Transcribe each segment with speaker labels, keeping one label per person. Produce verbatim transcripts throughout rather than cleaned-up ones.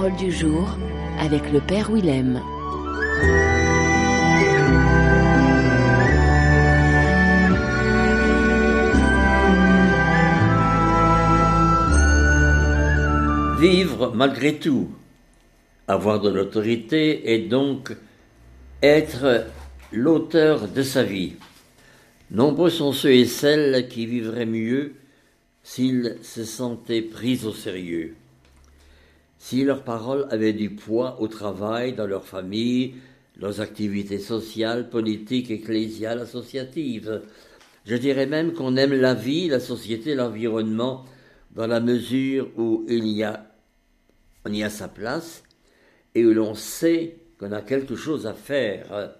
Speaker 1: Parole du jour avec le Père Willem.
Speaker 2: Vivre malgré tout, avoir de l'autorité et donc être l'auteur de sa vie. Nombreux sont ceux et celles qui vivraient mieux s'ils se sentaient pris au sérieux, si leurs paroles avaient du poids au travail, dans leur famille, leurs activités sociales, politiques, ecclésiales, associatives. Je dirais même qu'on aime la vie, la société, l'environnement, dans la mesure où il y a, on y a sa place et où l'on sait qu'on a quelque chose à faire.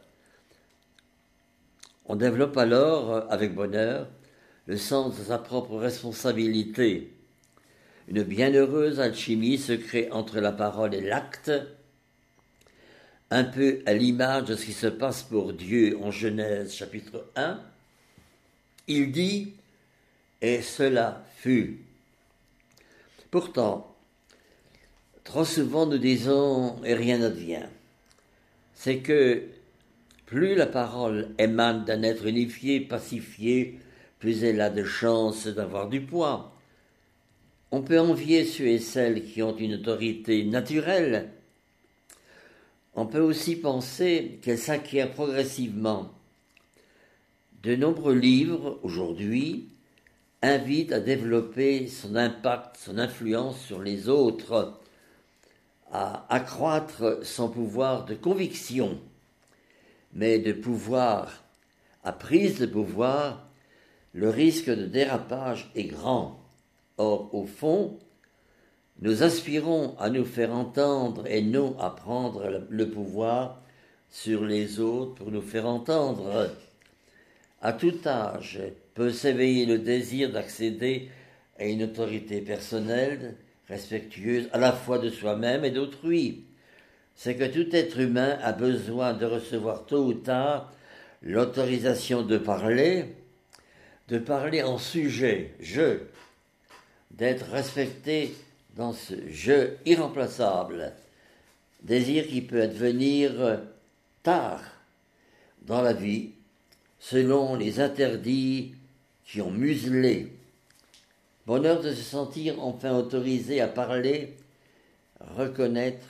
Speaker 2: On développe alors, avec bonheur, le sens de sa propre responsabilité. Une bienheureuse alchimie se crée entre la parole et l'acte, un peu à l'image de ce qui se passe pour Dieu en Genèse chapitre un. Il dit « et cela fut ». Pourtant, trop souvent nous disons « et rien n'advient ». C'est que plus la parole émane d'un être unifié, pacifié, plus elle a de chances d'avoir du poids. On peut envier ceux et celles qui ont une autorité naturelle. On peut aussi penser qu'elle s'acquiert progressivement. De nombreux livres, aujourd'hui, invitent à développer son impact, son influence sur les autres, à accroître son pouvoir de conviction. Mais de pouvoir à prise de pouvoir, le risque de dérapage est grand. Or, au fond, nous aspirons à nous faire entendre et non à prendre le pouvoir sur les autres pour nous faire entendre. À tout âge peut s'éveiller le désir d'accéder à une autorité personnelle, respectueuse à la fois de soi-même et d'autrui. C'est que tout être humain a besoin de recevoir tôt ou tard l'autorisation de parler, de parler en sujet, je, d'être respecté dans ce je irremplaçable, désir qui peut advenir tard dans la vie, selon les interdits qui ont muselé. Bonheur de se sentir enfin autorisé à parler, reconnaître,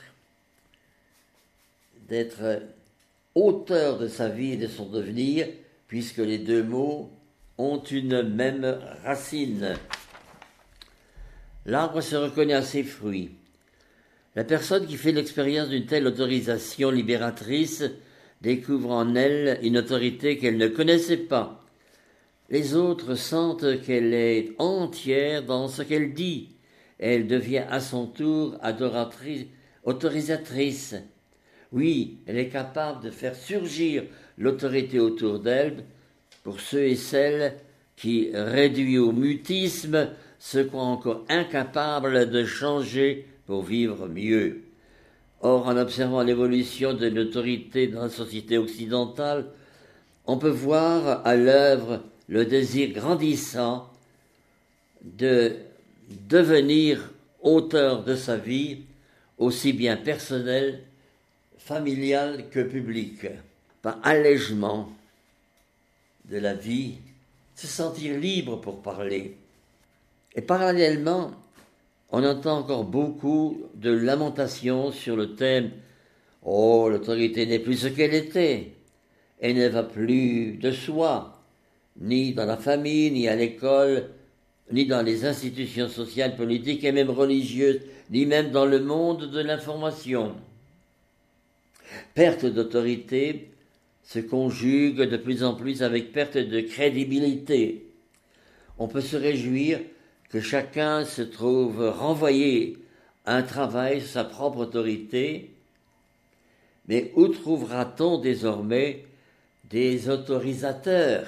Speaker 2: d'être auteur de sa vie et de son devenir, puisque les deux mots ont une même racine. L'arbre se reconnaît à ses fruits. La personne qui fait l'expérience d'une telle autorisation libératrice découvre en elle une autorité qu'elle ne connaissait pas. Les autres sentent qu'elle est entière dans ce qu'elle dit. Elle devient à son tour adoratrice, autorisatrice. Oui, elle est capable de faire surgir l'autorité autour d'elle pour ceux et celles qui, réduits au mutisme, se croient encore incapables de changer pour vivre mieux. Or, en observant l'évolution de l'autorité dans la société occidentale, on peut voir à l'œuvre le désir grandissant de devenir auteur de sa vie, aussi bien personnelle, familiale que publique, par allègement de la vie, se sentir libre pour parler. Et parallèlement, on entend encore beaucoup de lamentations sur le thème « Oh, l'autorité n'est plus ce qu'elle était, elle ne va plus de soi, ni dans la famille, ni à l'école, ni dans les institutions sociales, politiques et même religieuses, ni même dans le monde de l'information. » Perte d'autorité se conjugue de plus en plus avec perte de crédibilité. On peut se réjouir que chacun se trouve renvoyé à un travail sur sa propre autorité, mais où trouvera-t-on désormais des autorisateurs?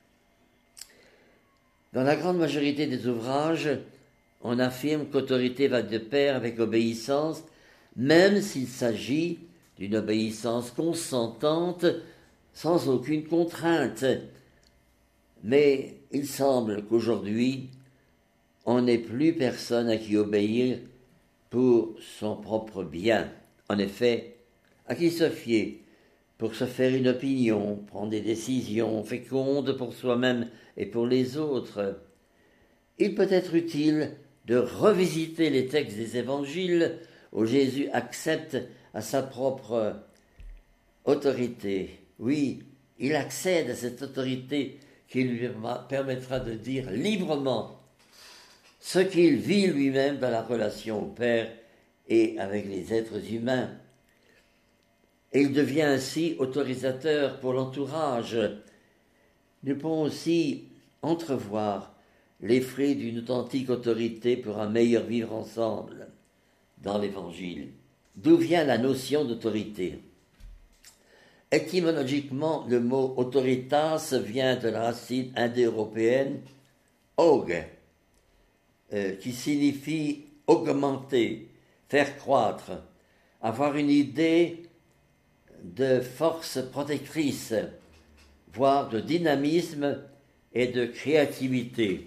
Speaker 2: Dans la grande majorité des ouvrages, on affirme qu'autorité va de pair avec obéissance, même s'il s'agit d'une obéissance consentante, sans aucune contrainte. Mais il semble qu'aujourd'hui, on n'ait plus personne à qui obéir pour son propre bien. En effet, à qui se fier pour se faire une opinion, prendre des décisions fécondes pour soi-même et pour les autres? Il peut être utile de revisiter les textes des évangiles où Jésus accepte à sa propre autorité. Oui, il accède à cette autorité qui lui permettra de dire librement ce qu'il vit lui-même dans la relation au Père et avec les êtres humains. Et il devient ainsi autorisateur pour l'entourage. Nous pouvons aussi entrevoir les fruits d'une authentique autorité pour un meilleur vivre ensemble dans l'Évangile. D'où vient la notion d'autorité? Étymologiquement, le mot autoritas vient de la racine indo-européenne aug, euh, qui signifie augmenter, faire croître, avoir une idée de force protectrice, voire de dynamisme et de créativité.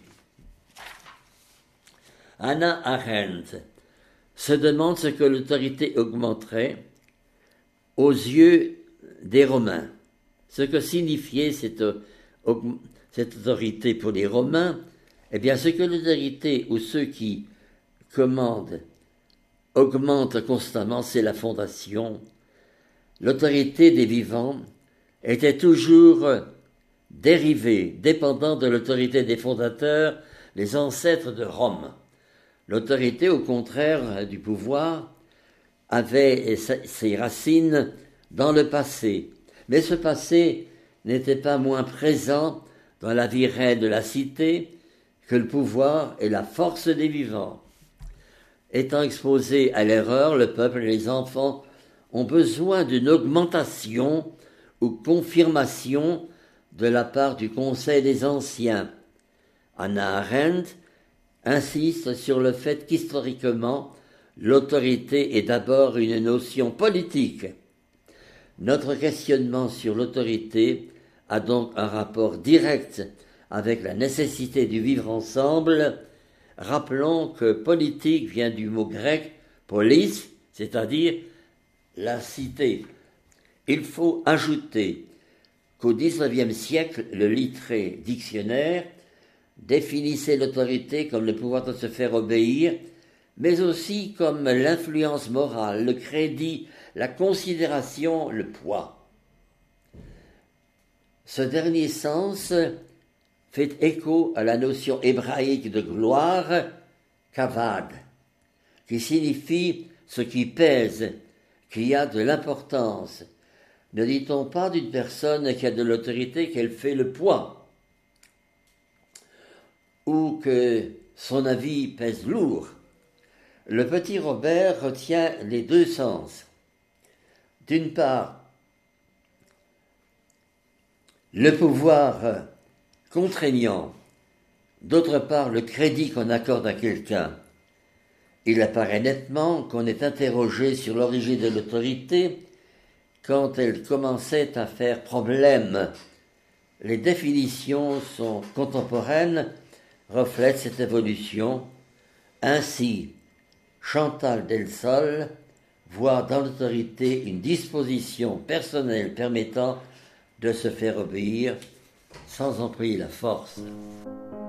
Speaker 2: Hannah Arendt se demande ce que l'autorité augmenterait aux yeux des Romains. Ce que signifiait cette, cette autorité pour les Romains, eh bien, ce que l'autorité ou ceux qui commandent augmentent constamment, c'est la fondation. L'autorité des vivants était toujours dérivée, dépendant de l'autorité des fondateurs, les ancêtres de Rome. L'autorité, au contraire du pouvoir, avait ses racines dans le passé. Mais ce passé n'était pas moins présent dans la vie réelle de la cité que le pouvoir et la force des vivants. Étant exposés à l'erreur, le peuple et les enfants ont besoin d'une augmentation ou confirmation de la part du Conseil des Anciens. Hannah Arendt insiste sur le fait qu'historiquement, l'autorité est d'abord une notion politique. Notre questionnement sur l'autorité a donc un rapport direct avec la nécessité du vivre ensemble. Rappelons que politique vient du mot grec polis, c'est-à-dire la cité. Il faut ajouter qu'au dix-neuvième siècle, le Littré dictionnaire définissait l'autorité comme le pouvoir de se faire obéir, mais aussi comme l'influence morale, le crédit, la considération, le poids. Ce dernier sens fait écho à la notion hébraïque de gloire, kavod, qui signifie ce qui pèse, qui a de l'importance. Ne dit-on pas d'une personne qui a de l'autorité qu'elle fait le poids, ou que son avis pèse lourd? Le petit Robert retient les deux sens. D'une part, le pouvoir contraignant, d'autre part, le crédit qu'on accorde à quelqu'un. Il apparaît nettement qu'on est interrogé sur l'origine de l'autorité quand elle commençait à faire problème. Les définitions sont contemporaines, reflètent cette évolution. Ainsi, Chantal Delsol voit dans l'autorité une disposition personnelle permettant de se faire obéir sans employer la force.